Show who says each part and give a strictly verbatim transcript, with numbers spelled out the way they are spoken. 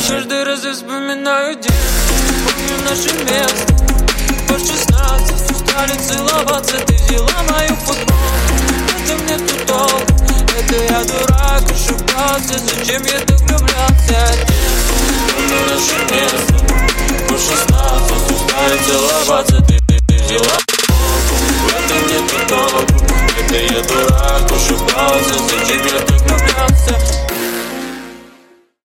Speaker 1: Каждый раз я вспоминаю день, помню наше место. По шестнадцать устали целоваться. Ты взяла мою футболку, это мне тут толк. Это я дурак, ошибался. Зачем я так влюблялся? Помню наше место. По шестнадцать устали целоваться. Ты взяла